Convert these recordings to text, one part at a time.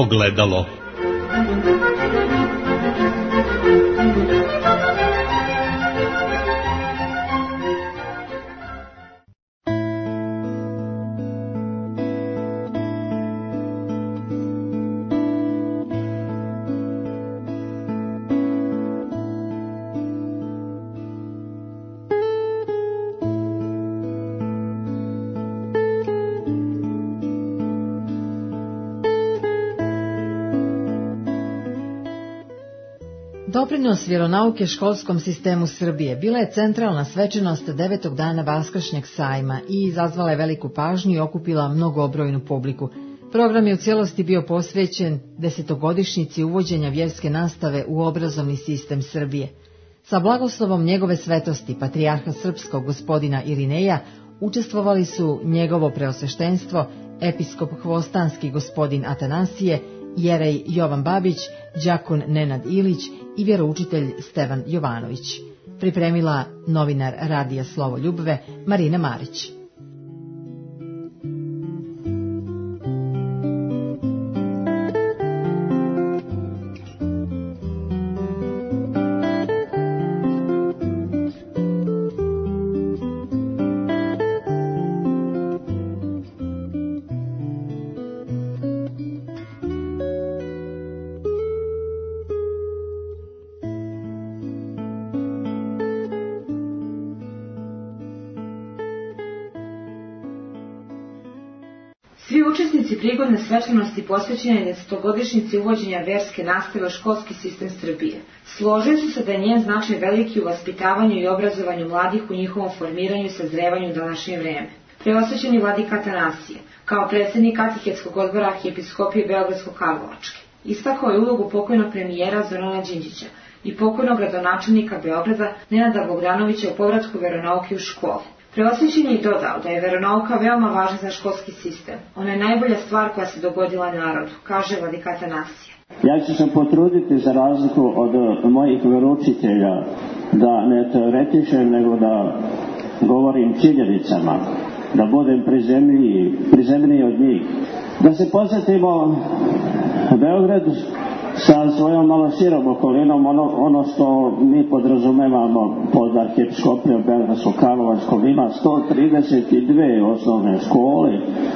ogledalo. Doprinos vjeronauke školskom sistemu Srbije bila je centralna svečanost 9. dana Vaskršnjeg sajma i izazvala je veliku pažnju i okupila mnogobrojnu publiku. Program je u cijelosti bio posvećen 10-godišnjici uvođenja vjerske nastave u obrazovni sistem Srbije. Sa blagoslovom njegove svetosti, patrijarha srpskog gospodina Irineja, učestvovali su njegovo preosveštenstvo, episkop hvostanski gospodin Atanasije, jerej Jovan Babić, đakon Nenad Ilić i vjeroučitelj Stevan Jovanović. Pripremila novinar Radija Slovo Ljubve Marina Marić. Svi učesnici prigodne svečanosti posvećene 10-godišnjici uvođenja verske nastave u školski sistem Srbije složili su se da je njen značaj veliki u vaspitavanju i obrazovanju mladih u njihovom formiranju i sazrevanju u današnje vreme. Preosvećeni vladika Atanasije, kao predsjednik katehetskog odbora Arhijepiskopije Beogradsko-Karlovačke, istakao je ulogu pokojnog premijera Zorana Đinđića i pokojnog gradonačelnika Beograda Nenada Bogdanovića u povratku veronauke u škole. Preosvećen je i dodao da je veronauka veoma važna za školski sistem. Ona je najbolja stvar koja se dogodila narodu, kaže vladika Atanasije. Ja ću se potruditi, za razliku od mojih veroučitelja, da ne teoretišem, nego da govorim činjenicama, da budem prizemniji od njih. Da se posjetimo Beograd sa svojom malo širom okolinom, ono što mi podrazumevamo pod Arhijepiskopijom Beogradsko-Karlovačkom, ima 132 osnovne škole,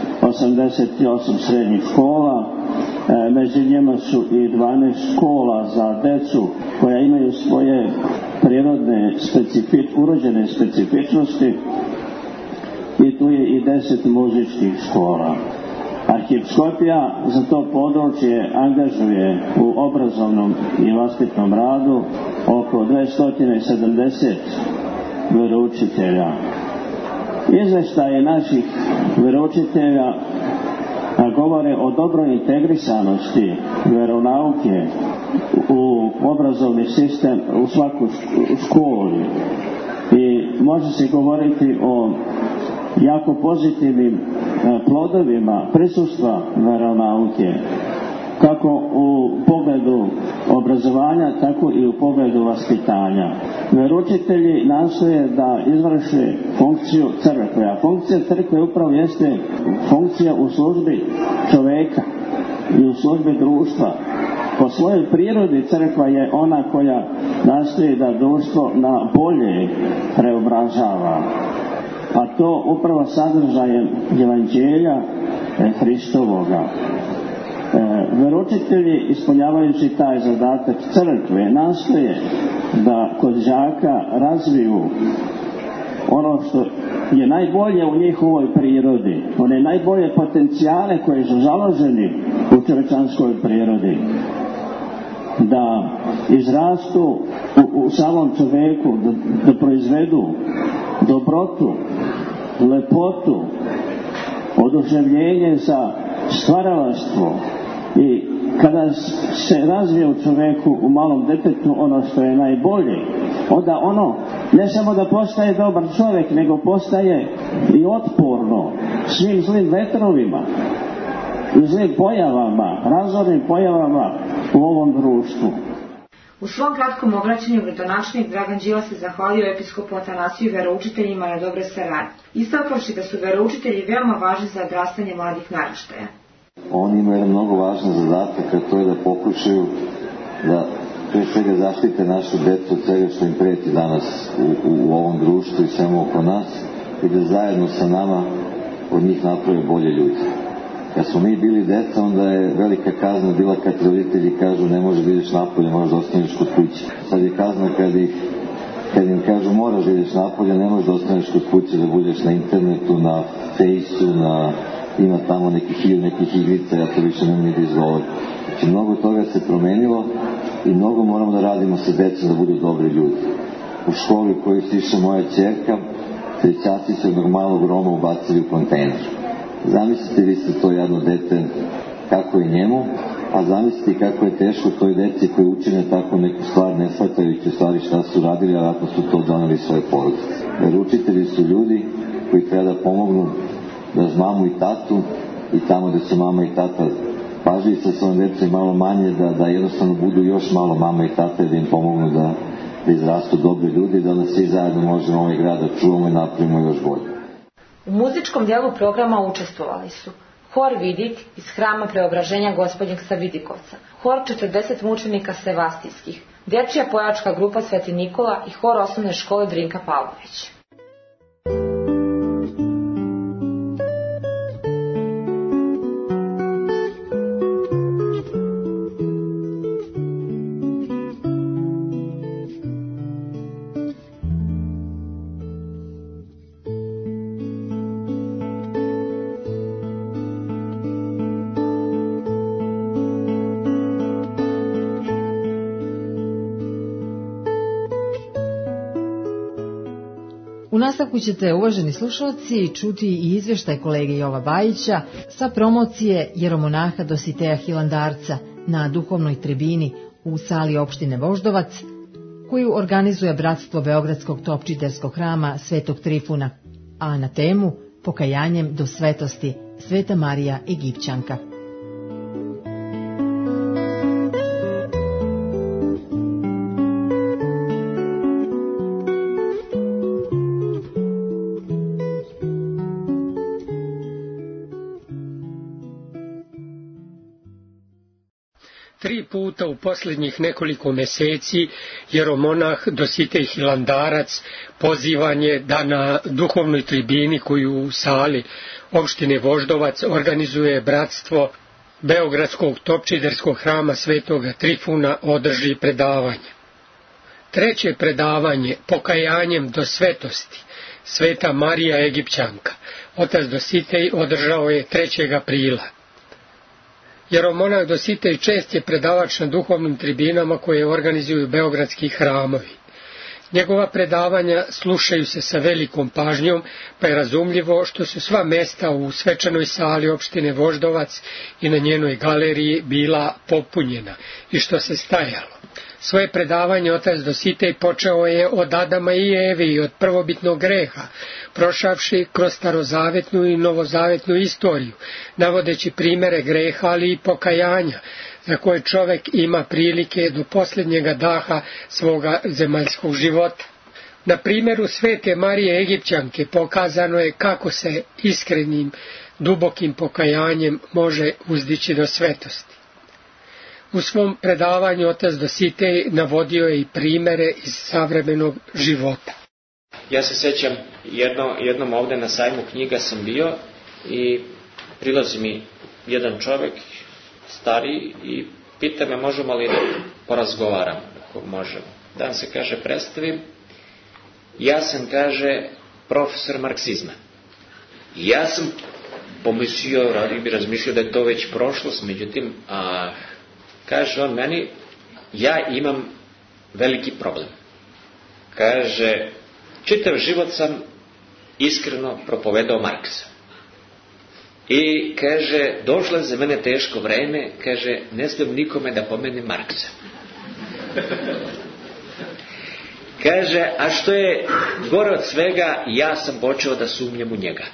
88 srednjih škola, među njima su i 12 škola za decu koja imaju svoje prirodne urođene specifičnosti, i tu je i 10 muzičkih škola. Arhijepiskopija za to područje angažuje u obrazovnom i vaspitnom radu oko 270 veroučitelja. Izvještaje naših veroučitelja govore o dobroj integrisanosti veronauke u obrazovni sistem u svaku školi i može se govoriti o jako pozitivnim plodovima prisustva veronauke, kako u pogledu obrazovanja, tako i u pogledu vaspitanja. Veroučitelji nastoje da izvrše funkciju crkve, a funkcija crkve upravo jeste funkcija u službi čoveka i u službi društva. Po svojoj prirodi crkva je ona koja nastoji da društvo na bolje preobražava, a to upravo sadržajem evanđelja Hristovoga. Veroučitelji, ispunjavajući taj zadatak crkve, nastoje da kod đaka razviju ono što je najbolje u njihovoj prirodi, one najbolje potencijale koje su založeni u čovječanskoj prirodi, da izrastu u samom čovjeku, da proizvedu dobrotu, lepotu, oduševljenje za stvaralaštvo. I kada se razvije u čovjeku, u malom detetu, ono što je najbolje, onda ono ne samo da postaje dobar čovjek, nego postaje i otporno svim zlim vetrovima i zlim pojavama, razornim pojavama u ovom društvu. U svom kratkom obraćanju gradonačelnik Dragan Đilas se zahvalio episkopu Atanasiju i veroučiteljima na dobroj saradnji, istakavši da su veroučitelji veoma važni za odrastanje mladih naraštaja. Oni imaju jedan mnogo važan zadatak, a to je da pokušaju da pre svega zaštite našu decu od svega što im preti danas u ovom društvu i svemu oko nas i da zajedno sa nama od njih naprave bolje ljudi. Kad smo mi bili deca, onda je velika kazna bila kad roditelji kažu ne može da ideš napolje, možeš da ostaneš kod kuće. Sad je kazna kad im kažu moraš da ideš napolje, ne možeš da ostaneš kod kuće, da budeš na internetu, na fejsu, ima tamo nekih igrica, ja to više ne mogu da izgovorim. Znači, mnogo toga se promenilo i mnogo moramo da radimo sa decom da budu dobri ljudi. U školi u kojoj se išla moja ćerka, trećaci su jednog malog Roma ubacili u kontejner. Zamislite vi ste to jedno dete, kako je njemu, a zamislite kako je teško toj deci koji učine tako neku stvar, ne shvatajući stvari šta su radili, a ako su to doneli svoje porodice. Jer učitelji su ljudi koji treba da pomognu da mamu i tatu i tamo gde su mama i tata pažljivi sa svojom decom malo manje, da jednostavno budu još malo mama i tata i da im pomognu da izrastu dobri ljudi, da onda svi zajedno možemo ovaj grad da čuvamo i napravimo još bolje. U muzičkom dijelu programa učestvovali su Hor Vidik iz Hrama Preobraženja Gospodnjeg sa Vidikovca, Hor 40 mučenika Sevastijskih, Dječja pojačka grupa Sveti Nikola i Hor osnovne škole Drinka Pavlović. U nastavku ćete, uvaženi slušalci, čuti i izvještaj kolege Jova Bajića sa promocije jeromonaha Dositeja Hilandarca na duhovnoj tribini u sali opštine Voždovac, koju organizuje Bratstvo Beogradskog topčiterskog hrama Svetog Trifuna, a na temu Pokajanjem do svetosti, Sveta Marija Egipćanka. Tri puta u posljednjih nekoliko mjeseci jeromonah Dositej Hilandarac pozivan je da na duhovnoj tribini koju u sali opštine Voždovac organizuje Bratstvo Beogradskog topčiderskog hrama Svetoga Trifuna održi predavanje. Treće predavanje Pokajanjem do svetosti, Sveta Marija Egipćanka, otac Dositej održao je 3. aprila. Jeromonah Dositej čest je predavač na duhovnim tribinama koje organizuju beogradski hramovi. Njegova predavanja slušaju se sa velikom pažnjom, pa je razumljivo što su sva mesta u svečanoj sali opštine Voždovac i na njenoj galeriji bila popunjena i što se stajalo. Svoje predavanje otac Dositej počeo je od Adama i Eve i od prvobitnog greha, prošavši kroz starozavetnu i novozavetnu istoriju, navodeći primere greha, ali i pokajanja, za koje čovek ima prilike do posljednjega daha svoga zemaljskog života. Na primjeru Svete Marije Egipćanke pokazano je kako se iskrenim, dubokim pokajanjem može uzdići do svetosti. U svom predavanju otac Dositej navodio je i primere iz savremenog života. Ja se sjećam, jednom ovdje na sajmu knjiga sam bio i prilazi mi jedan čovjek, stariji, i pita me možemo li da porazgovaram, ako možemo. Dan se, kaže, predstavim. Ja sam, kaže, profesor marksizma. Ja sam pomislio, razmišljao da je to već prošlost, međutim, kaže on meni, ja imam veliki problem. Kaže, čitav život sam iskreno propovedao Marksa. I kaže, došlo je za mene teško vreme, kaže, ne smijem nikome da pomene Marksa. Kaže, a što je gore od svega, ja sam počeo da sumnjam u njega.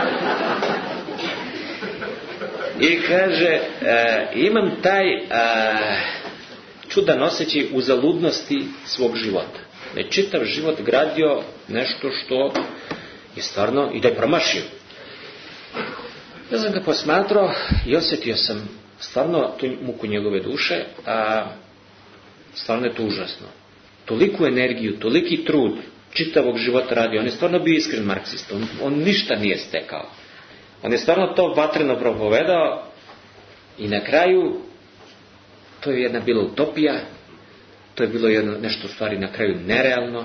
I kaže, imam taj čudan osjećaj uzaludnosti svog života. Da je čitav život gradio nešto što je stvarno i da je promašio. Ja sam ga posmatrao i osjetio sam stvarno tu muku njegove duše, a stvarno je to užasno. Toliku energiju, toliki trud čitavog života radi. On je stvarno bio iskren marksista. On ništa nije stekao. On je stvarno to vatreno propovedao i na kraju to je jedna bila utopija, to je bilo nešto u stvari na kraju nerealno,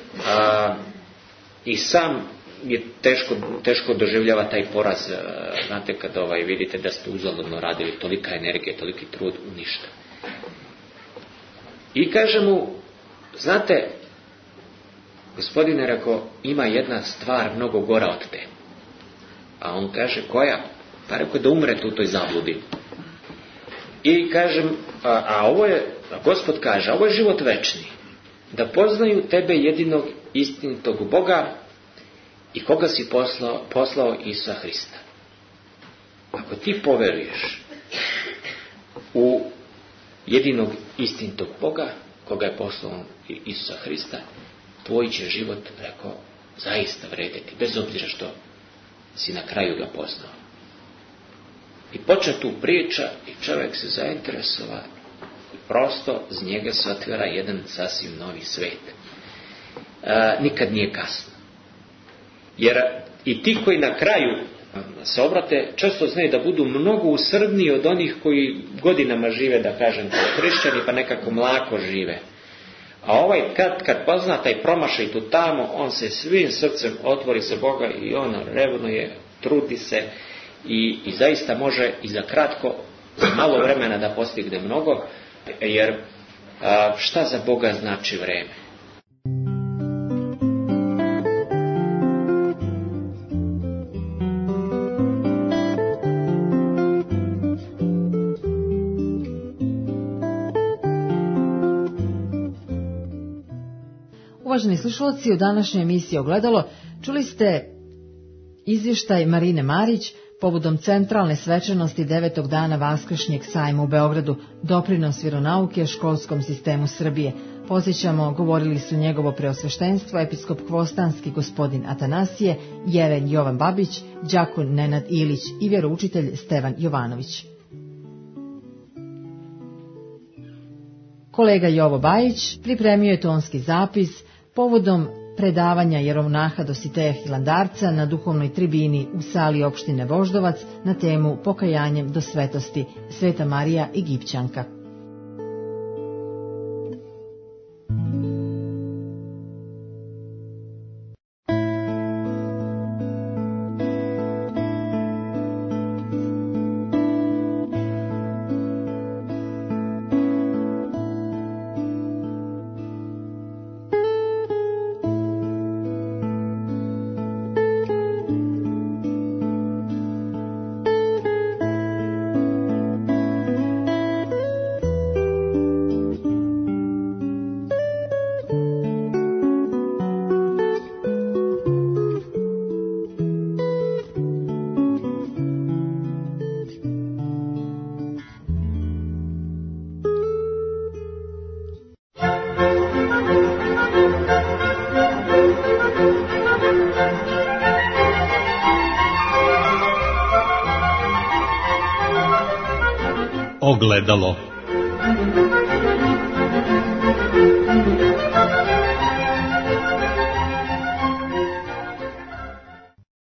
i sam je teško doživljava taj poraz. Znate, kad vidite da ste uzaludno radili, tolika energija, toliki trud u ništa. I kaže mu, znate, gospodine, rekao, ima jedna stvar mnogo gora od te. A on kaže, koja? Pa rekao, da umrete u toj zabludi. I kažem, Gospod kaže, ovo je život večni, da poznaju tebe jedinog istinitog Boga i koga si poslao Isusa Hrista. Ako ti poveruješ u jedinog istinitog Boga, koga je poslao Isusa Hrista, tvoj će život, rekao, zaista vredeti, bez obzira što si na kraju ga poznao. I počne tu priča i čovjek se zainteresova i prosto z njega se otvara jedan sasvim novi svet. Nikad nije kasno. Jer i ti koji na kraju se obrate, često znaju da budu mnogo usrdniji od onih koji godinama žive, da kažem, kao hrišćani, pa nekako mlako žive. A kad pozna taj promašaj tu tamo, on se svim srcem otvori za Boga i on revnuje, trudi se i zaista može i za kratko, za malo vremena da postigne mnogo, jer šta za Boga znači vreme? Uvaženi slušalci, u današnjoj emisiji Ogledalo čuli ste izvještaj Marine Marić povodom centralne svečanosti 9. dana Vaskršnjeg sajma u Beogradu, doprinos vjeronauke školskom sistemu Srbije. Podsjećamo, govorili su njegovo preosveštenstvo, episkop Kvostanski gospodin Atanasije, Jeren Jovan Babić, đakon Nenad Ilić i vjeroučitelj Stevan Jovanović. Kolega Jovo Bajić pripremio je tonski zapis povodom predavanja jerovnaha Dositeja Hilandarca na duhovnoj tribini u sali opštine Voždovac na temu Pokajanjem do svetosti, Sveta Marija Egipćanka. Ogledalo.